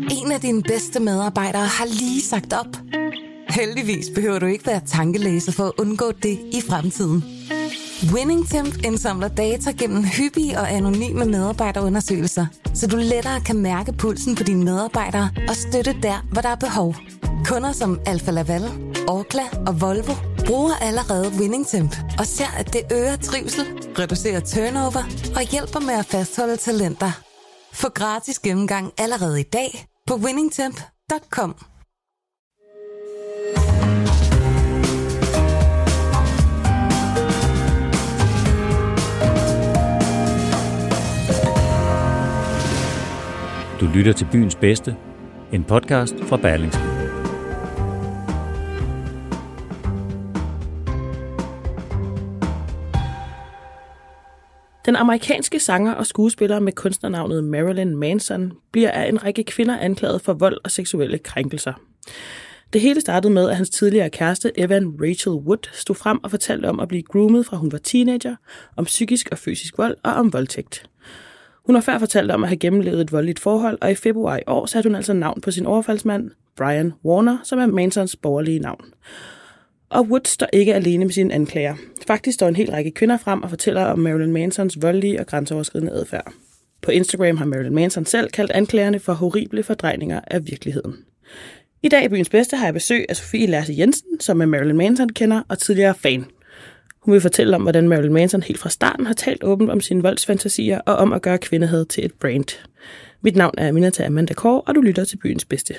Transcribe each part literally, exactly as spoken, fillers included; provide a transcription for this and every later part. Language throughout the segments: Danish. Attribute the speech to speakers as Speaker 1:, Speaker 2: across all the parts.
Speaker 1: En af dine bedste medarbejdere har lige sagt op. Heldigvis behøver du ikke være tankelæser for at undgå det i fremtiden. WinningTemp indsamler data gennem hyppige og anonyme medarbejderundersøgelser, så du lettere kan mærke pulsen på dine medarbejdere og støtte der, hvor der er behov. Kunder som Alfa Laval, Orkla og Volvo bruger allerede WinningTemp og ser, at det øger trivsel, reducerer turnover og hjælper med at fastholde talenter. Få gratis gennemgang allerede i dag på winningtemp punktum com.
Speaker 2: Du lytter til Byens Bedste, en podcast fra Berlingske.
Speaker 3: Den amerikanske sanger og skuespiller med kunstnernavnet Marilyn Manson bliver af en række kvinder anklaget for vold og seksuelle krænkelser. Det hele startede med, at hans tidligere kæreste Evan Rachel Wood stod frem og fortalte om at blive groomet fra hun var teenager, om psykisk og fysisk vold og om voldtægt. Hun har før fortalt om at have gennemlevet et voldeligt forhold, og i februar i år satte hun altså navn på sin overfaldsmand, Brian Warner, som er Mansons borgerlige navn. Og Wood står ikke alene med sine anklager. Faktisk står en hel række kvinder frem og fortæller om Marilyn Mansons voldelige og grænseoverskridende adfærd. På Instagram har Marilyn Manson selv kaldt anklagerne for horrible fordrejninger af virkeligheden. I dag i Byens Bedste har jeg besøg af Sofie Lasse Jensen, som er Marilyn Manson kender og tidligere fan. Hun vil fortælle om, hvordan Marilyn Manson helt fra starten har talt åbent om sine voldsfantasier og om at gøre kvindehad til et brand. Mit navn er Aminata Amanda Kåre, og du lytter til Byens Bedste.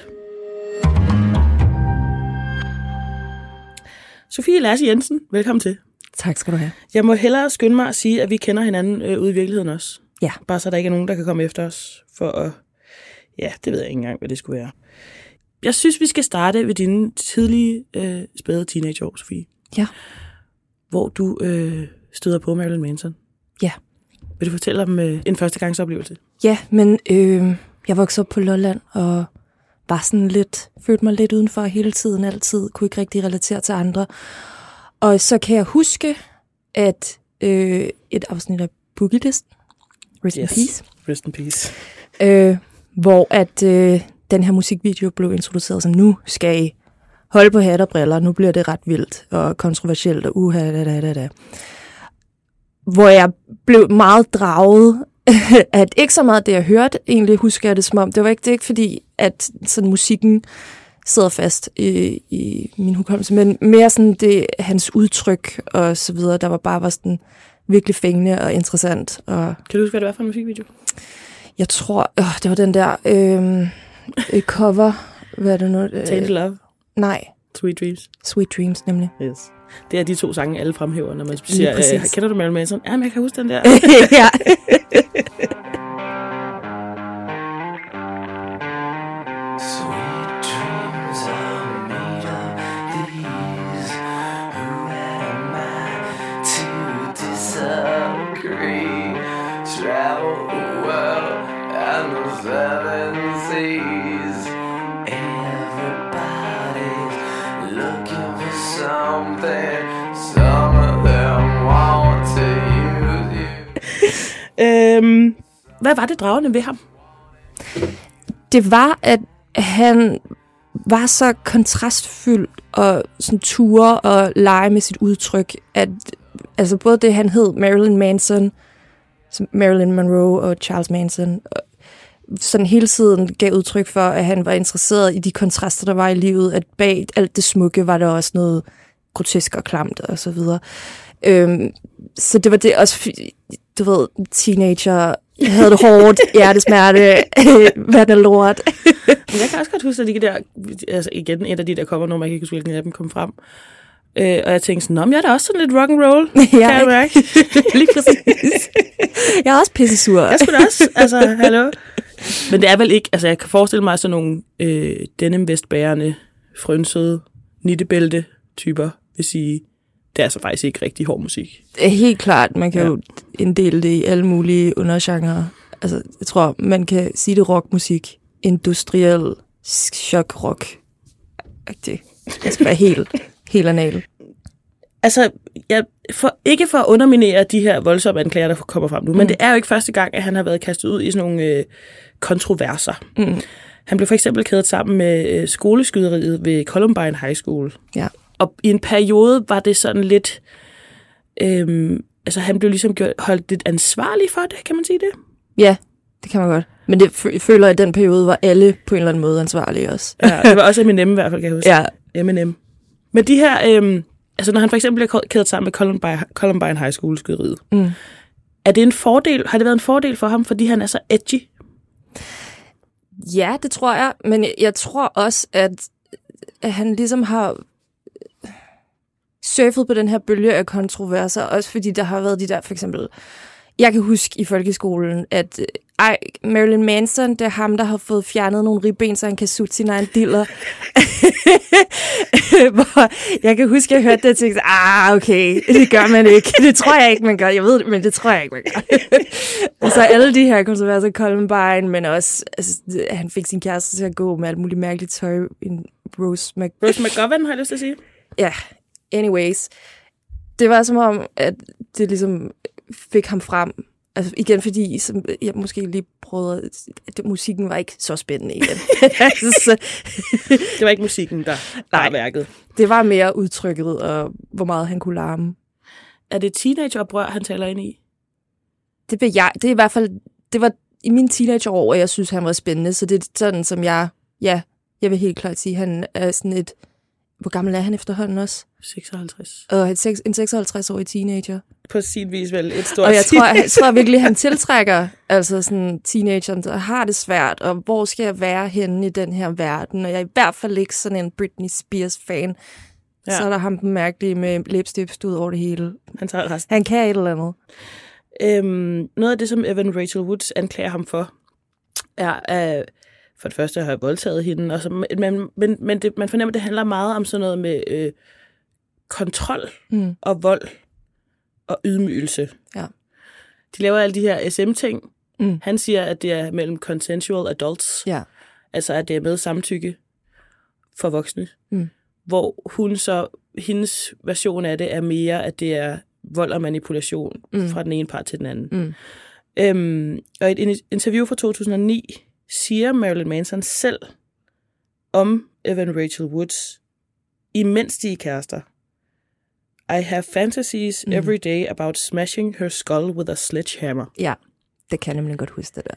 Speaker 3: Sofie Lasse Jensen, velkommen til.
Speaker 4: Tak skal du have.
Speaker 3: Jeg må hellere skynde mig at sige, at vi kender hinanden øh, ude i virkeligheden også.
Speaker 4: Ja.
Speaker 3: Bare så der ikke er nogen, der kan komme efter os for at... Ja, det ved jeg ikke engang, hvad det skulle være. Jeg synes, vi skal starte ved dine tidlige øh, spæde teenageår, Sofie.
Speaker 4: Ja.
Speaker 3: Hvor du øh, støder på Marilyn Manson.
Speaker 4: Ja.
Speaker 3: Vil du fortælle om øh, en førstegangsoplevelse?
Speaker 4: Ja, men øh, jeg voksede op på Lolland og var sådan lidt, følte mig lidt udenfor hele tiden, altid, kunne ikke rigtig relatere til andre. Og så kan jeg huske, at øh, et afsnit af Boogie Listen, Rest
Speaker 3: yes.
Speaker 4: in Peace,
Speaker 3: Rest in Peace.
Speaker 4: Øh, hvor at øh, den her musikvideo blev introduceret som, nu skal I holde på hat og briller, nu bliver det ret vildt og kontroversielt og uha, da, da, da, da. Hvor jeg blev meget draget, at ikke så meget det, jeg hørte, egentlig husker jeg det som om, det var ikke, det ikke fordi, at sådan musikken sidder fast i, i min hukommelse, men mere sådan det, hans udtryk og så videre, der var bare var sådan virkelig fængende og interessant. Og
Speaker 3: kan du huske, hvad det var for en musikvideo?
Speaker 4: Jeg tror, øh, det var den der øh, cover, hvad er det nu? Øh,
Speaker 3: Tainted Love?
Speaker 4: Nej.
Speaker 3: Sweet Dreams?
Speaker 4: Sweet Dreams, nemlig.
Speaker 3: Yes. Det er de to sange, alle fremhæver, når man siger, øh, kender du Marilyn Manson? Ja, men jeg kan huske den der.
Speaker 4: Ja.
Speaker 3: Øhm, hvad var det dragende ved ham?
Speaker 4: Det var, at han var så kontrastfyldt og sådan ture og lege med sit udtryk, at altså både det, han hed Marilyn Manson, Marilyn Monroe og Charles Manson, sådan hele tiden gav udtryk for, at han var interesseret i de kontraster, der var i livet, at bag alt det smukke var der også noget grotesk og klamt og så videre. Øhm, så det var det også, du ved, teenager havde det hårdt, hjertesmerte, hvad der lort.
Speaker 3: Men jeg kan også godt huske, at de der, altså igen, et af de der kommer, når man ikke kan huske, hvilken af dem kom frem. Øh, og jeg tænkte sådan, nå, men jeg er da også sådan lidt rock and roll.
Speaker 4: Ja,
Speaker 3: kan jeg mærke?
Speaker 4: Lige præcis. Jeg er også pissesur.
Speaker 3: Jeg skulle da også, altså, hallo. Men det er vel ikke, altså jeg kan forestille mig sådan nogle øh, denim vestbærende, frønsede, nittebælte-typer, vil sige, det er altså faktisk ikke rigtig hård musik.
Speaker 4: Helt klart, man kan
Speaker 3: ja.
Speaker 4: jo inddele det i alle mulige undergenrer. Altså, jeg tror, man kan sige det rockmusik, industriel chok-rock. Det skal være helt, helt anal.
Speaker 3: Altså, jeg, for, ikke for at underminere de her voldsomme anklager, der kommer frem nu, mm. men det er jo ikke første gang, at han har været kastet ud i sådan nogle øh, kontroverser. Mm. Han blev for eksempel kædet sammen med øh, skoleskyderiet ved Columbine High School.
Speaker 4: Ja.
Speaker 3: Og i en periode var det sådan lidt... Øh, altså, han blev ligesom gjort, holdt lidt ansvarlig for det, kan man sige det?
Speaker 4: Ja, det kan man godt. Men det, jeg føler, at i den periode var alle på en eller anden måde ansvarlige også.
Speaker 3: Ja, det var også Eminem i hvert fald, kan jeg huske.
Speaker 4: Ja.
Speaker 3: Eminem. Men de her... Øh, altså, når han for eksempel bliver kædet sammen med Columbine, Columbine High School-skyderiet, mm. er det en fordel? Har det været en fordel for ham, fordi han er så edgy?
Speaker 4: Ja, det tror jeg. Men jeg, jeg tror også, at, at han ligesom har surfet på den her bølge af kontroverser, også fordi der har været de der, for eksempel... Jeg kan huske i folkeskolen, at ej, Marilyn Manson, det er ham, der har fået fjernet nogle ribben, så han kan sutte sin egen diller. Jeg kan huske, at jeg hørte det og tænkte, ah, okay, det gør man ikke. Det tror jeg ikke, man gør. Jeg ved det, men det tror jeg ikke, man gør. Og så alle de her kontroverser, Columbine, men også, altså, han fik sin kæreste til at gå med alt muligt mærkeligt tøj. En Rose, Mac-
Speaker 3: Rose McGowan, har jeg lyst til at sige.
Speaker 4: Ja, anyways. Det var som om, at det ligesom fik ham frem. Altså igen, fordi som jeg måske lige prøvede, at musikken var ikke så spændende igen.
Speaker 3: Det var ikke musikken, der var værket.
Speaker 4: Det var mere udtrykket, og hvor meget han kunne larme.
Speaker 3: Er det teenageoprør, han taler ind i?
Speaker 4: Det vil jeg. Det er i hvert fald, det var i mine teenageår, og jeg synes, han var spændende. Så det er sådan, som jeg, ja, jeg vil helt klart sige, han er sådan et, hvor gammel er han efterhånden også?
Speaker 3: seksoghalvtreds.
Speaker 4: Og en seksoghalvtreds-årig teenager.
Speaker 3: På sin vis vel et stort.
Speaker 4: Og jeg tror, jeg tror virkelig, han tiltrækker altså sådan teenageren, der har det svært, og hvor skal jeg være henne i den her verden? Og jeg er i hvert fald ikke sådan en Britney Spears-fan. Ja. Så er der ham den mærkelige med læbestift ud over det hele.
Speaker 3: Han tager resten.
Speaker 4: Han kan et eller andet.
Speaker 3: Øhm, noget af det, som Evan Rachel Wood anklager ham for, er at for det første at have voldtaget hende. Og så, men men, men det, man fornemmer, at det handler meget om sådan noget med øh, kontrol mm. og vold og ydmygelse.
Speaker 4: Ja.
Speaker 3: De laver alle de her S M-ting.
Speaker 4: Mm.
Speaker 3: Han siger, at det er mellem consensual adults.
Speaker 4: Ja.
Speaker 3: Altså, at det er med samtykke for voksne.
Speaker 4: Mm.
Speaker 3: Hvor hun så, hendes version af det er mere, at det er vold og manipulation mm. fra den ene part til den anden.
Speaker 4: Mm.
Speaker 3: Øhm, og i et interview fra to tusind og ni siger Marilyn Manson selv om Evan Rachel Wood, imens de er kærester. I have fantasies mm. every day about smashing her skull with a sledgehammer.
Speaker 4: Ja, det kan jeg nemlig godt huske det der.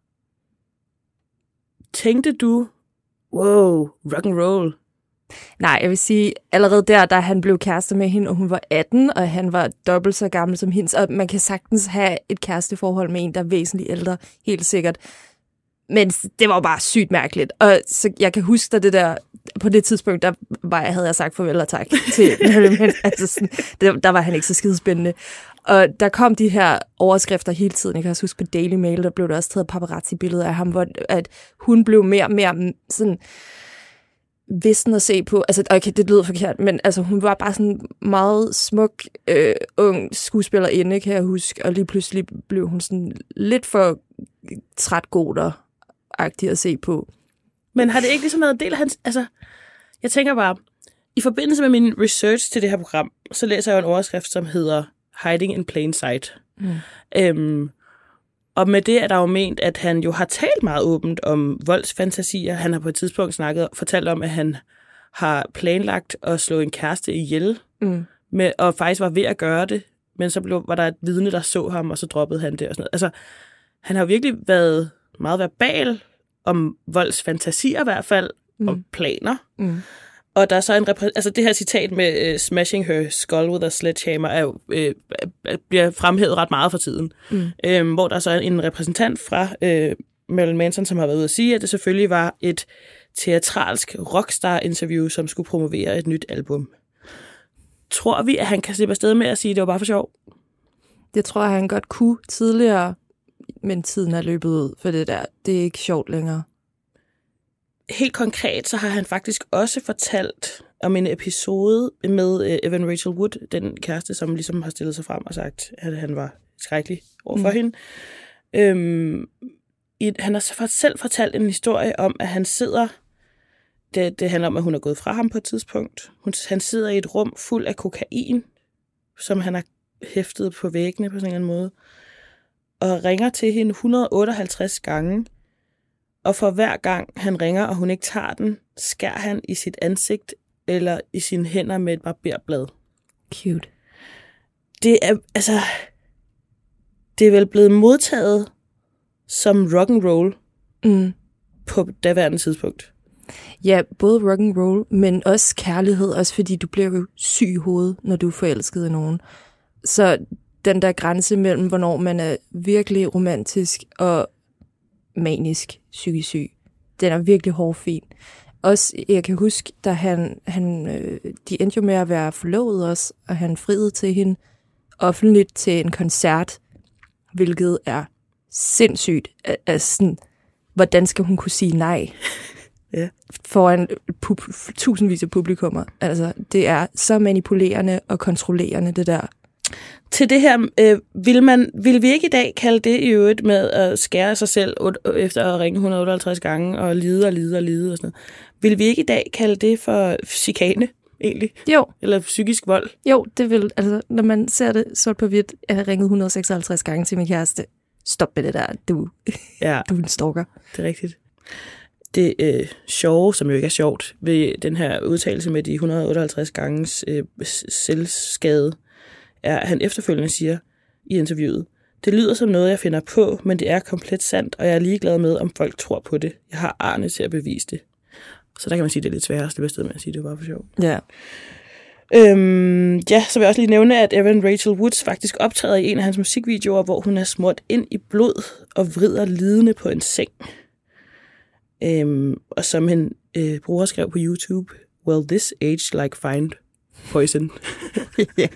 Speaker 3: Tænkte du, wow, rock and roll?
Speaker 4: Nej, jeg vil sige, allerede der, da han blev kæreste med hende, og hun var atten, og han var dobbelt så gammel som hendes, og man kan sagtens have et kæresteforhold med en, der er væsentligt ældre, helt sikkert. Men det var bare sygt mærkeligt. Og så jeg kan huske, at det der, på det tidspunkt, der var, havde jeg sagt farvel og tak til Marilyn. Altså sådan, der, der var han ikke så skidespændende. Og der kom de her overskrifter hele tiden. Jeg kan også huske på Daily Mail, der blev der også taget paparazzi-billeder af ham, hvor at hun blev mere og mere sådan vissen at se på. Altså, okay, det lyder forkert, men altså, hun var bare sådan meget smuk, øh, ung skuespillerinde, kan jeg huske. Og lige pludselig blev hun sådan lidt for træt goder-agtig at se på.
Speaker 3: Men har det ikke ligesom været en del af hans... Altså, jeg tænker bare, i forbindelse med min research til det her program, så læser jeg jo en overskrift, som hedder Hiding in Plain Sight. Mm. Øhm, og med det er der jo ment, at han jo har talt meget åbent om voldsfantasier. Han har på et tidspunkt snakket, fortalt om, at han har planlagt at slå en kæreste ihjel, mm. med, og faktisk var ved at gøre det, men så blev, var der et vidne, der så ham, og så droppede han det og sådan noget. Altså, han har virkelig været meget verbal om voldsfantasier i hvert fald, mm. og planer. Mm. Og der er så en repræ- altså det her citat med uh, smashing her skull with a sledgehammer er jo, uh, bliver fremhævet ret meget for tiden. Mm. Um, hvor der er så en repræsentant fra uh, Marilyn Manson, som har været ude at sige, at det selvfølgelig var et teatralsk rockstar-interview, som skulle promovere et nyt album. Tror vi, at han kan slippe afsted med at sige, at det var bare for sjov?
Speaker 4: Det tror jeg, han godt kunne tidligere, men tiden er løbet ud for det der. Det er ikke sjovt længere.
Speaker 3: Helt konkret, så har han faktisk også fortalt om en episode med Evan Rachel Wood, den kæreste, som ligesom har stillet sig frem og sagt, at han var skrækkelig overfor mm. hende. Øhm, i, han har selv fortalt en historie om, at han sidder... Det, det handler om, at hun er gået fra ham på et tidspunkt. Hun, han sidder i et rum fuld af kokain, som han har hæftet på væggene på sådan en måde, og ringer til hende et hundrede otteoghalvtreds gange, og for hver gang han ringer, og hun ikke tager den, skærer han i sit ansigt eller i sine hænder med et barberblad.
Speaker 4: Cute.
Speaker 3: Det er, altså... Det er vel blevet modtaget som rock and roll
Speaker 4: Mm.
Speaker 3: på daværende tidspunkt.
Speaker 4: Ja, både rock and roll, men også kærlighed, også fordi du bliver jo syg i hovedet, når du er forelsket i nogen. Så den der grænse mellem, hvornår man er virkelig romantisk og manisk psykisk syg, den er virkelig hårfin. Også, jeg kan huske, da han, han øh, de endte jo med at være forlovet også, og han friede til hende offentligt til en koncert, hvilket er sindssygt. Altså sådan, hvordan skal hun kunne sige nej?
Speaker 3: Ja.
Speaker 4: Foran pub- tusindvis af publikummer. Altså, det er så manipulerende og kontrollerende, det der.
Speaker 3: Til det her, øh, vil, man, vil vi ikke i dag kalde det i øvrigt med at skære sig selv efter at ringe et hundrede otteoghalvtreds gange og lide og lide og lide og sådan noget. Vil vi ikke i dag kalde det for chikane, egentlig?
Speaker 4: Jo.
Speaker 3: Eller psykisk vold?
Speaker 4: Jo, det vil, altså, når man ser det sort på hvidt, jeg har ringet et hundrede seksoghalvtreds gange til min kæreste. Stop med det der, du,
Speaker 3: ja.
Speaker 4: du er en stalker.
Speaker 3: Det er rigtigt. Det øh, sjove, som jo ikke er sjovt, ved den her udtalelse med de et hundrede otteoghalvtreds ganges øh, selvskade, er, at han efterfølgende siger i interviewet, det lyder som noget, jeg finder på, men det er komplet sandt, og jeg er ligeglad med, om folk tror på det. Jeg har Arne til at bevise det. Så der kan man sige, at det er lidt sværere at slippe afsted med at sige, at det var bare for sjov.
Speaker 4: Ja.
Speaker 3: Øhm, ja, så vil jeg også lige nævne, at Evan Rachel Woods faktisk optræder i en af hans musikvideoer, hvor hun er smurt ind i blod og vrider lidende på en seng. Øhm, og som en øh, bruger skrev på YouTube, well, this aged like fine poison.
Speaker 4: yeah.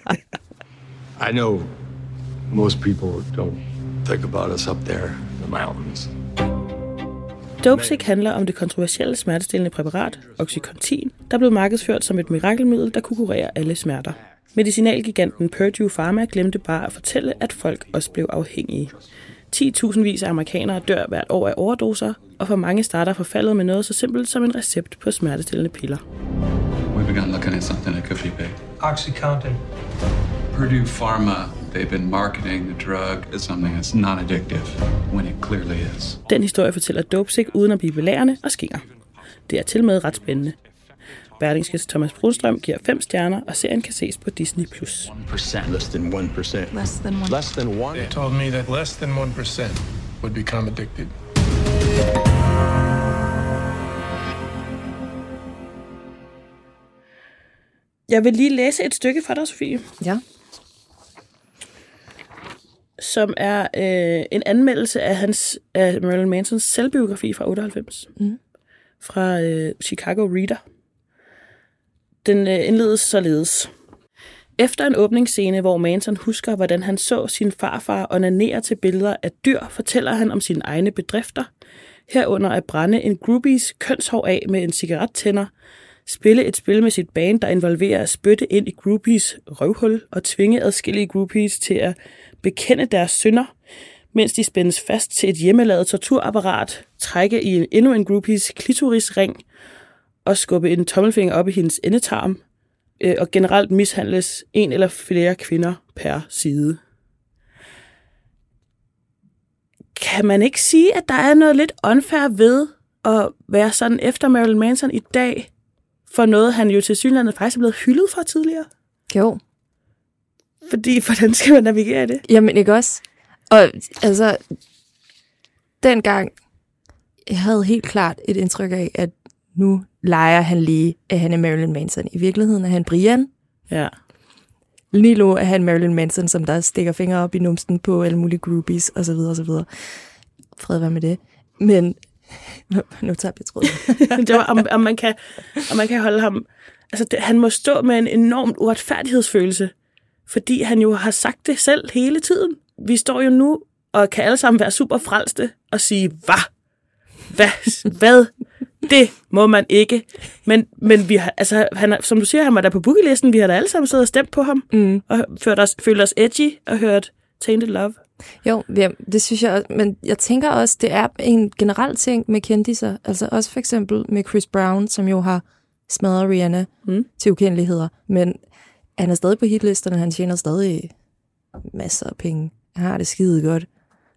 Speaker 5: I know most people don't think about us up there in the mountains.
Speaker 3: Dopesick handler om det kontroversielle smertestillende præparat, Oxycontin, der blev markedsført som et mirakelmiddel, der kunne kurere alle smerter. Medicinalgiganten Purdue Pharma glemte bare at fortælle, at folk også blev afhængige. ti tusindvis af amerikanere dør hvert år af overdoser, og for mange starter forfaldet med noget så simpelt som en recept på smertestillende piller.
Speaker 6: We began looking at something that could be big.
Speaker 7: Oxycontin.
Speaker 6: Purdue Pharma, they've been marketing the drug as something that's non-addictive, when it clearly is.
Speaker 3: Den historie fortæller Dopesick uden at blive belærende og skinger. Det er til med ret spændende. Berlingskes Thomas Brunstrøm giver fem stjerner, og serien kan ses på Disney plus.
Speaker 5: one percent. Less than one percent.
Speaker 8: Less than one.
Speaker 5: Less than one.
Speaker 7: They told me that less than one percent would become addicted.
Speaker 3: Jeg vil lige læse et stykke for dig, Sofie.
Speaker 4: Ja.
Speaker 3: Som er øh, en anmeldelse af hans af Marilyn Mansons selvbiografi fra otteoghalvfems.
Speaker 4: Mm.
Speaker 3: Fra øh, Chicago Reader. Den øh, indledes således. Efter en åbningsscene, hvor Manson husker, hvordan han så sin farfar onanere til billeder af dyr, fortæller han om sine egne bedrifter. Herunder at brænde en groupies kønshår af med en cigarettænder, spille et spil med sit band, der involverer at spytte ind i groupies røvhul og tvinge adskillige groupies til at bekende deres synder, mens de spændes fast til et hjemmelavet torturapparat, trække i en, endnu en groupies klitorisring og skubbe en tommelfinger op i hendes endetarm, øh, og generelt mishandles en eller flere kvinder per side. Kan man ikke sige, at der er noget lidt unfair ved at være sådan efter Marilyn Manson i dag, for noget, han jo til synligheden faktisk er blevet hyldet for tidligere?
Speaker 4: Jo.
Speaker 3: Fordi, hvordan skal man navigere i det?
Speaker 4: Jamen, ikke også? Og altså, dengang, jeg havde helt klart et indtryk af, at nu leger han lige, at han er Marilyn Manson. I virkeligheden er han Brian.
Speaker 3: Ja.
Speaker 4: Lige nu er han Marilyn Manson, som der stikker fingre op i numsten på alle mulige groupies, og så videre, og så videre. Fred være med det. Men nu tager jeg tråden.
Speaker 3: Det var, om, om, man kan, om man kan holde ham... Altså, det, han må stå med en enorm uretfærdighedsfølelse, fordi han jo har sagt det selv hele tiden. Vi står jo nu og kan alle sammen være super frelste og sige, hvad? Hvad? Hvad? Det må man ikke. Men, men vi har, altså, han, som du siger, han var der på bookielisten. Vi har da alle sammen siddet og stemt på ham.
Speaker 4: Mm.
Speaker 3: Og følt os, følt os edgy og hørt Tainted Love.
Speaker 4: Jo, ja, det synes jeg også. Men jeg tænker også, det er en generel ting med kendiser. Altså også for eksempel med Chris Brown, som jo har smadret Rihanna mm. til ukendeligheder. Men han er stadig på hitlisterne. Han tjener stadig masser af penge. Han har det skide godt.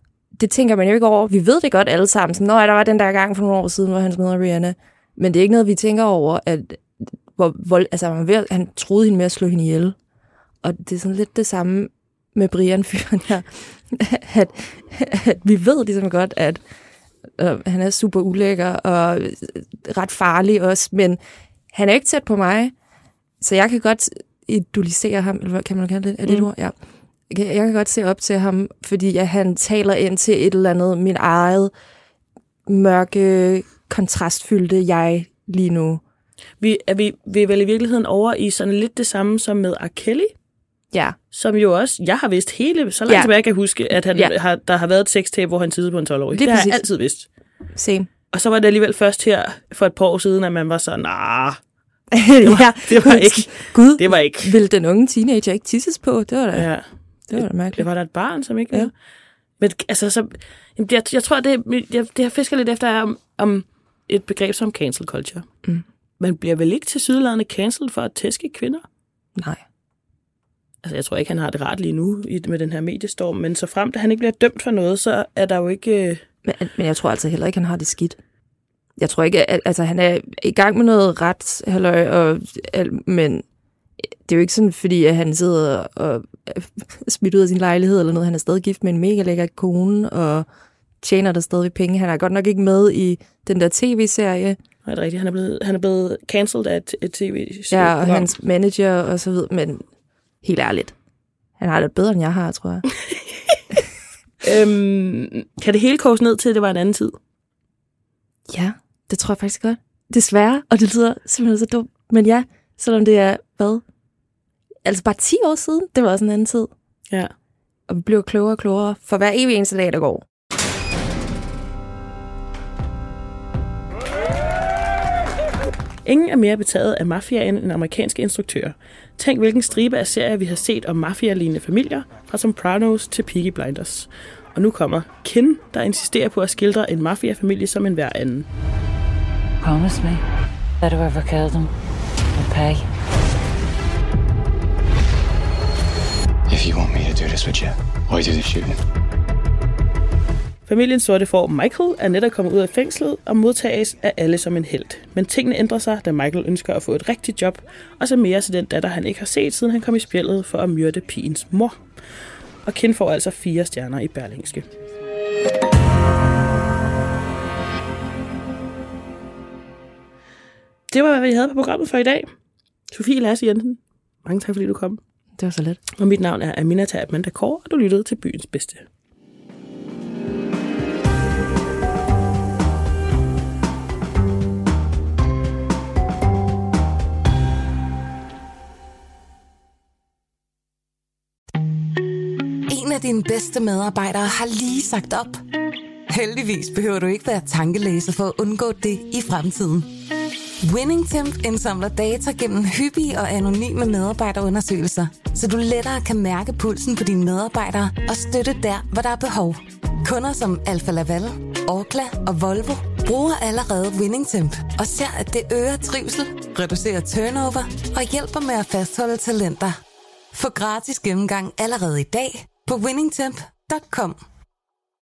Speaker 4: det tænker man jo ikke over. Vi ved det godt alle sammen. Sådan, Nå, der var den der gang for nogle år siden, hvor han smed Rihanna. Men det er ikke noget, vi tænker over, at hvor, vold, altså, man ved, han troede hende med at slå hende ihjel. Og det er sådan lidt det samme med Brian-fyren her. at, at vi ved ligesom godt, at øh, han er super ulækker og ret farlig også, men han er ikke tæt på mig, så jeg kan godt idolisere ham, eller hvad kan man kalde det? Er det mm. et ord? Ja. Jeg kan godt se op til ham, fordi at han taler ind til et eller andet, min eget mørke, kontrastfyldte jeg lige nu.
Speaker 3: Vi er, vi, vi er vel i virkeligheden over i sådan lidt det samme som med R. Kelly,
Speaker 4: ja. Som
Speaker 3: jo også, jeg har vidst hele, så langt ja. tilbage jeg kan huske, at han, ja. har, der har været et sextape, hvor han tidsede på en tolv-årig. Det, det har jeg altid vidst.
Speaker 4: Same.
Speaker 3: Og så var det alligevel først her for et par år siden, at man var sådan, nah, det var, ja. det var ikke.
Speaker 4: Gud,
Speaker 3: det var ikke.
Speaker 4: Vil den unge teenager ikke tisses på? Det var da,
Speaker 3: ja.
Speaker 4: det var da mærkeligt.
Speaker 3: Det var der et barn, som ikke ja. Men altså, så, jeg, jeg tror, det, jeg, det jeg fisker lidt efter, er om, om et begreb som cancel culture. Mm. Man bliver vel ikke til sydeladende cancelled for at tæske kvinder?
Speaker 4: Nej.
Speaker 3: Altså, jeg tror ikke, han har det rart lige nu med den her mediestorm, men så frem til han ikke bliver dømt for noget, så er der jo ikke...
Speaker 4: Men, men jeg tror altså heller ikke, han har det skidt. Jeg tror ikke, at altså, han er i gang med noget ret, halløj, og, men det er jo ikke sådan, fordi at han sidder og er smidt ud af sin lejlighed eller noget. Han er stadig gift med en mega lækker kone, og tjener der stadig penge. Han er godt nok ikke med i den der tv-serie.
Speaker 3: Nej, det er rigtigt. Han er blevet, han er blevet cancelled af et, et tv-serie.
Speaker 4: Ja, og hans manager og så videre, men helt ærligt. Han har det bedre, end jeg har, tror jeg.
Speaker 3: øhm, kan det hele koges ned til, at det var en anden tid?
Speaker 4: Ja, det tror jeg faktisk godt. Desværre, og det lyder simpelthen så dumt. Men ja, selvom det er, hvad? Altså bare ti år siden, det var også en anden tid.
Speaker 3: Ja.
Speaker 4: Og vi blev klogere og klogere for hver evig eneste dag, der går.
Speaker 3: Ingen er mere betaget af mafiaen end amerikanske instruktører. Tænk, hvilken stribe af serier vi har set om mafia-lignende familier, fra Sopranos til Peaky Blinders. Og nu kommer Kin, der insisterer på at skildre en mafia-familie som en hver anden.
Speaker 8: Promise me that whoever killed them will pay.
Speaker 5: If you want me to do this with you, why do the shooting?
Speaker 3: Familien Sorte Får Michael er netop kommet ud af fængslet og modtages af alle som en helt. Men tingene ændrer sig, da Michael ønsker at få et rigtigt job, og så mere til den datter, han ikke har set, siden han kom i spjældet for at myrde pigens mor. Og Kin får altså fire stjerner i Berlingske. Det var, hvad vi havde på programmet for i dag. Sofie Lasse Jensen, mange tak, fordi du kom.
Speaker 4: Det var så let.
Speaker 3: Og mit navn er Aminata Amanda Kåre, og du lyttede til Byens Bedste.
Speaker 1: En af dine bedste medarbejdere har lige sagt op. Heldigvis behøver du ikke være tankelæser for at undgå det i fremtiden. WinningTemp indsamler data gennem hyppige og anonyme medarbejderundersøgelser, så du lettere kan mærke pulsen på dine medarbejdere og støtte der, hvor der er behov. Kunder som Alfa Laval, Orkla og Volvo bruger allerede WinningTemp og ser, at det øger trivsel, reducerer turnover og hjælper med at fastholde talenter. Få gratis gennemgang allerede i dag på winningtemp punktum com.